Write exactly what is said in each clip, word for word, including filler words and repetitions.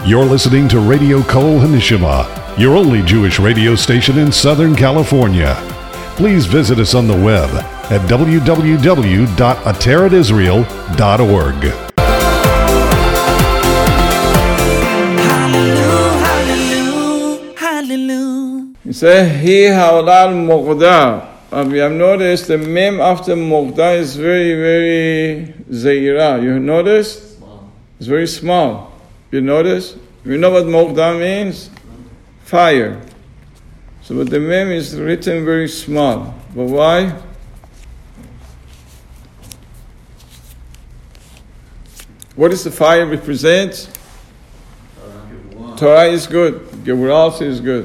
You're listening to Radio Kol Hanishima, your only Jewish radio station in Southern California. Please visit us on the web at w w w dot ateret israel dot org. Hallelujah, hallelujah. He said, He haolal muqda. And we have noticed the mem after muqda is very, very zeira. You noticed? Small. It's very small. You notice? You know what muqda means? Fire. So but the mem is written very small. But why? What does the fire represent? Torah, Torah is good. Geburah is good.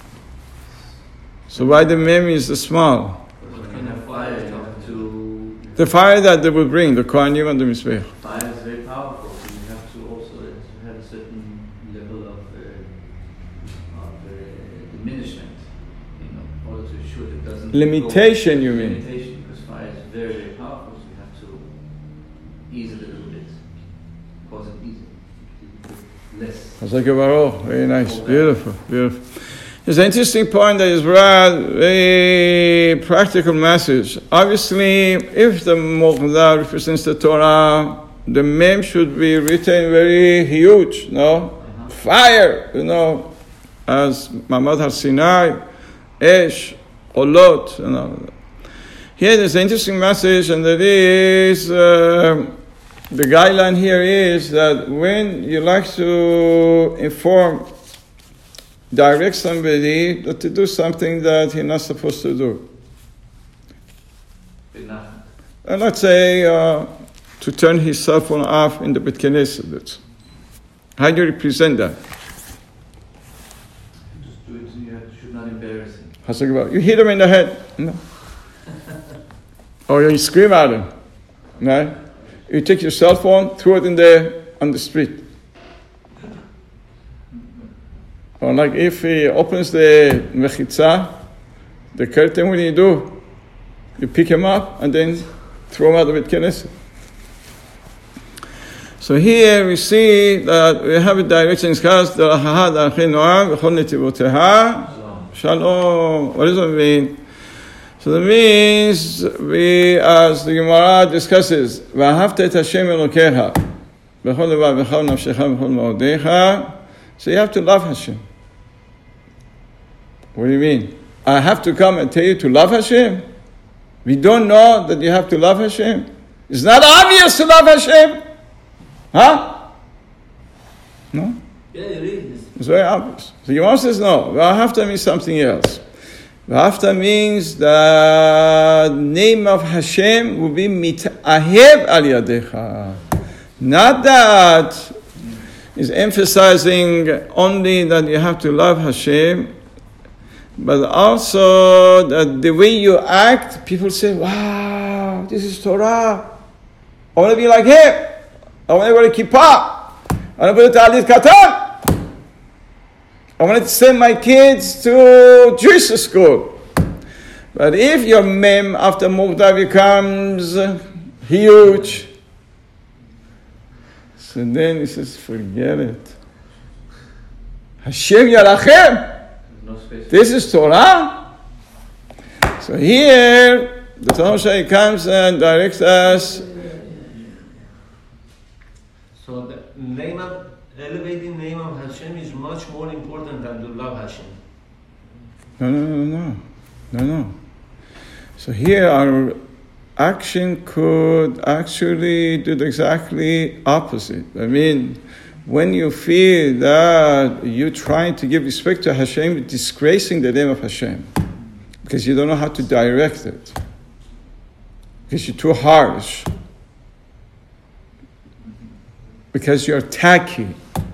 So why the mem is the small? What kind of fire you have to... The fire that they will bring, the Kohanim and the Mizbeach. Fire is very powerful. So you have to also have a certain level of, uh, of uh, diminishment, you know, in order to ensure that it doesn't... Limitation, go, you mean? Limitation, because fire is very, very powerful, so you have to ease it a little bit, cause it easy, less. Chazak Baruch, very nice, beautiful, beautiful. There's an interesting point that is brought, very practical message. Obviously, if the Muqda represents the Torah, the mem should be written very huge, no? Uh-huh. Fire, you know, as Mamad Har-Sinai, Esh, Olot, you know. Here there's an interesting message, and that is, uh, the guideline here is that when you like to inform direct somebody that to do something that he's not supposed to do. And let's say uh, to turn his cell phone off in the Bet Knesset. How do you represent that? Just do it so you should not embarrass him. How's it about? You hit him in the head. No. Or you scream at him. No. You take your cell phone, throw it in the on the street. Or like if he opens the mechitza, the curtain, what do you do? You pick him up and then throw him out of the Knesset. So here we see that we have a direction in Chaz, Shalom. What does it mean? So that means we, as the Gemara discusses, V'ahavta et Hashem Elokecha, b'chol levav v'chol nafshecha v'chol ma'odecha. So you have to love Hashem. What do you mean? I have to come and tell you to love Hashem? We don't know that you have to love Hashem? It's not obvious to love Hashem? Huh? No? Yeah, it is. It's very obvious. So Yom says no. V'ahavta means something else. V'ahavta means the name of Hashem will be mit'ahev al yadecha. Not that is emphasizing only that you have to love Hashem, but also that the way you act, people say, wow, this is Torah. I want to be like him. I want to wear a kippah. I want to put a talit katan. I want to send my kids to Jewish school. But if your mem after Muqda becomes huge, so then he says, forget it. Hashem Yarachem. No space. This is Torah. So here, the Talmud Shai comes and directs us. So the name of, elevating name of Hashem is much more important than to love Hashem. No, no, no, no. No, no. So here our action could actually do the exactly opposite. I mean, when you feel that you're trying to give respect to Hashem, disgracing the name of Hashem, because you don't know how to direct it, because you're too harsh, because you're tacky,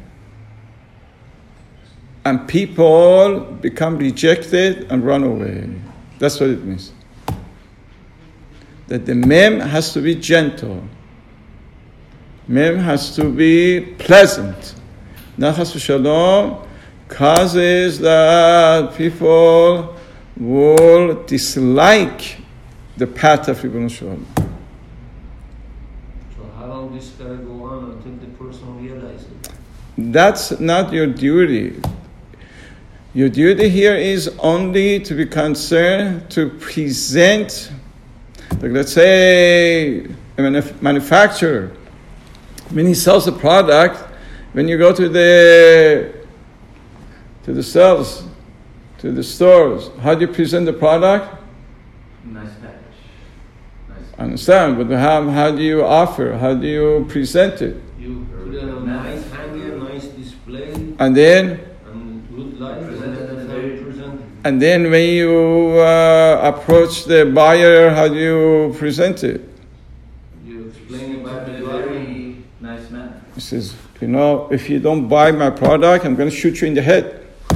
and people become rejected and run away. That's what it means. That the mem has to be gentle. Mem has to be pleasant. Not chas v'shalom causes that people will dislike the path of Ribono Shel Olam. So how long this gotta go on until the person realizes it? That's not your duty. Your duty here is only to be concerned to present, like let's say a manuf- manufacturer, when he sells a product, when you go to the to the sales, to the stores, how do you present the product? Nice package. Nice. I understand, but how, how do you offer? How do you present it? You put it on a nice hanger, nice display, And then, and good light. Presented in a very- Present. and then when you uh, approach the buyer, how do you present it? You explain about In the a light. very nice manner. He says, you know, if you don't buy my product, I'm going to shoot you in the head.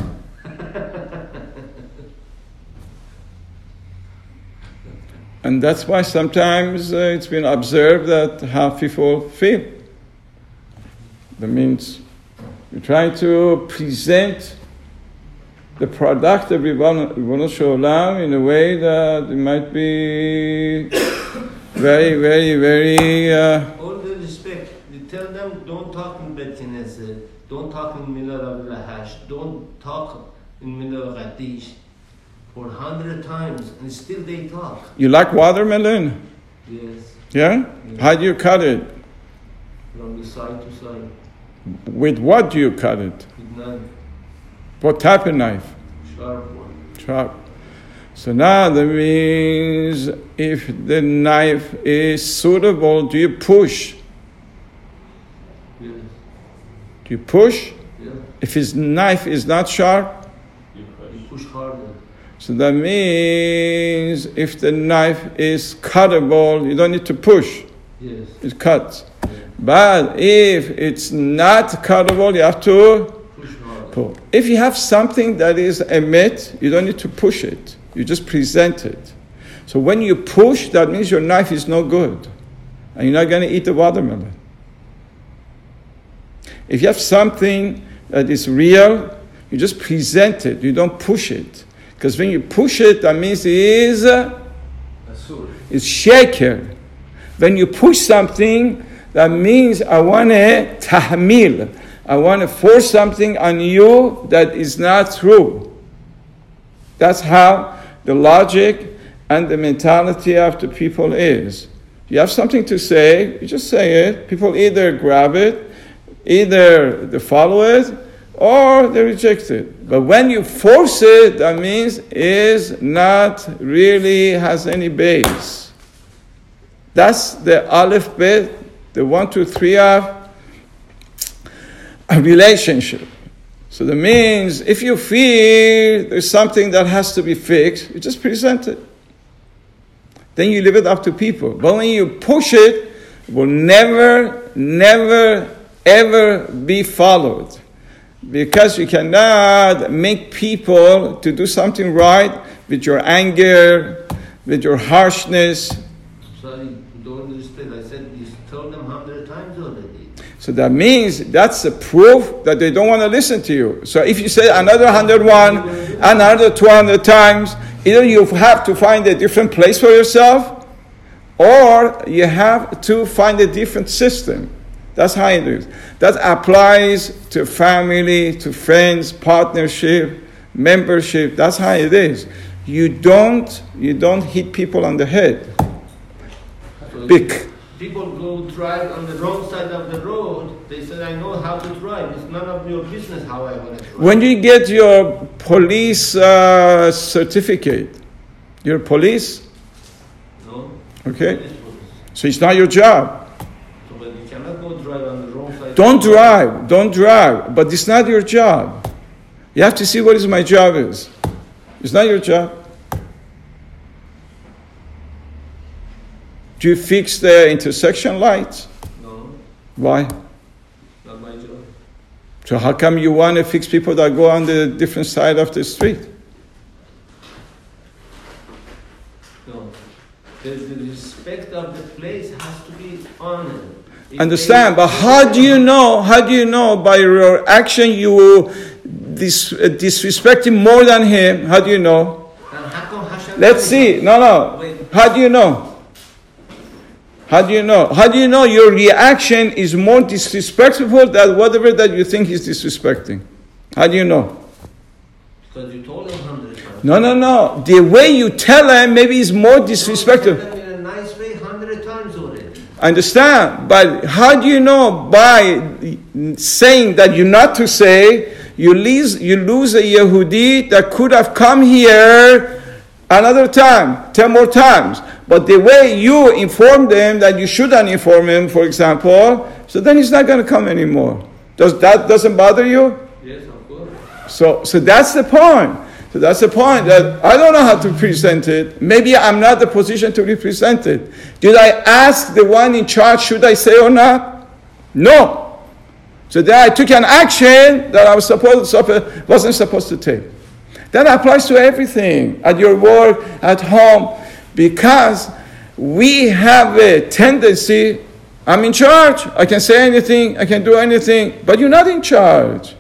And that's why sometimes uh, it's been observed that how people feel. That means you try to present the product of Ribbon Shalom in a way that it might be very, very, very... Uh, All the respect, you tell them don't talk in Bet Knesset, don't talk in middle of Lahash, don't talk in middle of Qadish for a hundred times, and still they talk. you like watermelon? Yes, Yeah? How do you cut it? from the side to side, With what do you cut it? with knife, What type of knife? sharp one. Sharp. So now that means if the knife is suitable, do you push? Yes, Do you push? yeah. If his knife is not sharp, You push harder. so that means if the knife is cuttable, you don't need to push. Yes. It cuts. But if it's not cuttable, you have to Push harder. pull. If you have something that is a myth, you don't need to push it. You just present it. So when you push, that means your knife is no good. And you're not going to eat the watermelon. If you have something that is real, you just present it. You don't push it. Because when you push it, that means it is uh, Asur. it's shaker. When you push something, that means I want to tahmil. I want to force something on you that is not true. That's how the logic and the mentality of the people is. You have something to say, you just say it. People either grab it, either they follow it, or they reject it. But when you force it, that means is not really has any base. That's the aleph bet, the one, two, three of a relationship. So that means if you feel there's something that has to be fixed, you just present it. Then you leave it up to people. But when you push it, it will never, never, ever be followed. Because you cannot make people to do something right with your anger, with your harshness. Sorry, don't respect. I said you told them hundred times already. So that means that's a proof that they don't want to listen to you. So if you say another one hundred one, another two hundred times, either you have to find a different place for yourself, or you have to find a different system. That's how it is. That applies to family, to friends, partnership, membership. That's how it is. You don't, you don't hit people on the head. So Big. people go drive on the wrong side of the road. They said, "I know how to drive. It's none of your business how I want to drive." When you get your police uh, certificate, you're police, No. okay? Police was- So it's not your job. So, but you cannot go drive on the wrong side. Don't of the road. drive, don't drive, but it's not your job. You have to see what is my job is. It's not your job. Do you fix the intersection lights? No, Why? not my job. So how come you want to fix people that go on the different side of the street? No. The, the respect of the place has to be honored. If Understand, they- but how do you know, how do you know by your action you will dis, uh, disrespect him more than him? How do you know? And how come Hashem- Let's see. No, no. Wait. How do you know? How do you know? How do you know your reaction is more disrespectful than whatever that you think is disrespecting? How do you know? Because you told him hundred times. No, no, no. The way you tell him maybe is more disrespectful. You told him in a nice way hundred times already. I understand, but how do you know by saying that you're not to say, you lose, you lose a Yehudi that could have come here another time, ten more times. But the way you inform them that you shouldn't inform him, for example, so then he's not going to come anymore. Does that doesn't bother you? Yes, of course. So, so that's the point. So that's the point that I don't know how to present it. Maybe I'm not the position to represent it. Did I ask the one in charge, should I say or not? No. So then I took an action that I was supposed wasn't supposed to take. That applies to everything, at your work, at home, because we have a tendency, I'm in charge, I can say anything, I can do anything, but you're not in charge.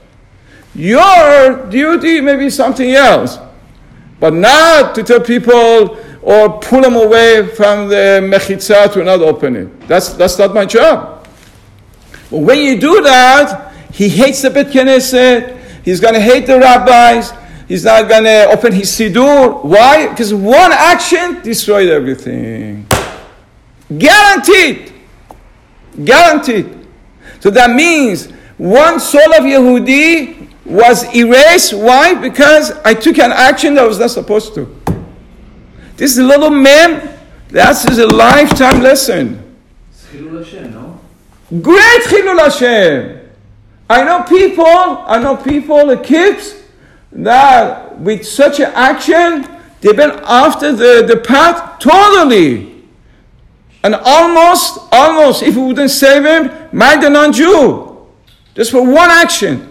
Your duty may be something else, but not to tell people or pull them away from the mechitzah to not open it. That's, that's not my job. But when you do that, he hates the Bet Knesset, he's going to hate the rabbis, he's not going to open his siddur. Why? Because one action destroyed everything. Guaranteed. Guaranteed. So that means one soul of Yehudi was erased. Why? Because I took an action that I was not supposed to. This little man, that is a lifetime lesson. It's Chilul Hashem, no? Great Chilul Hashem. I know people, I know people, the kids, that with such an action, they've been after the, the path totally. And almost, almost, if we wouldn't save him, married a non-Jew. Just for one action.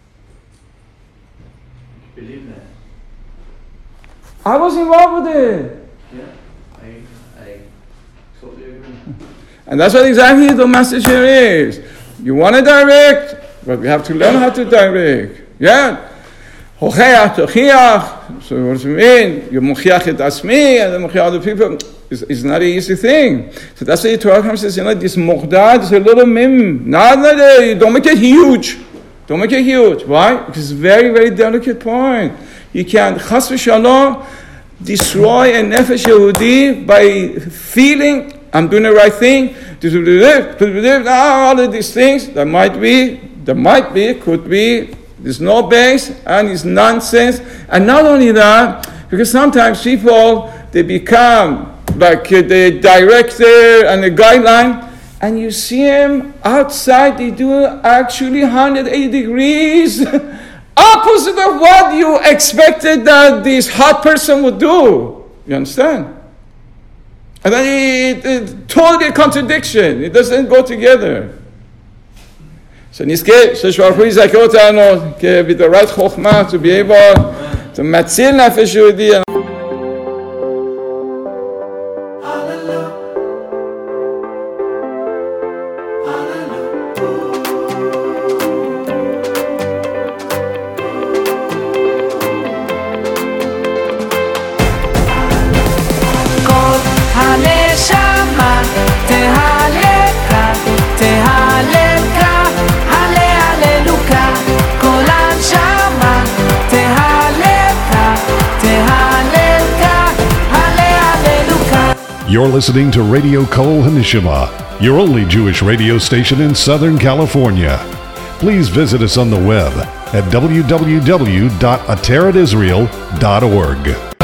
Believe that. I was involved with it. Yeah, I, I totally agree. And that's what exactly the message here is. You want to direct, but we have to learn how to direct. Yeah? Hocheach, tochiach. So what does it mean? You mochiach et asmi, and then mochiach other people. It's, it's not an easy thing. So that's why the Torah comes and says, you know, this mohdad is a little mim. Not, not, uh, don't make it huge. Don't make it huge. Why? Because it's a very, very delicate point. You can, chas v'shalom, destroy a nefesh Yehudi by feeling, I'm doing the right thing, all of these things, that might be, that might be, could be, there's no base, and it's nonsense. And not only that, because sometimes people, they become like the director and the guideline, and you see them outside, they do actually one hundred eighty degrees opposite of what you expected that this hot person would do. You understand? And then it, it totally a contradiction. It doesn't go together. So נזכה ששברך הוא יזכה אותנו כבדורת חוכמה to be able to מציל נפש יהודי. You're listening to Radio Kol Hanishima, your only Jewish radio station in Southern California. Please visit us on the web at w w w dot ateret israel dot org.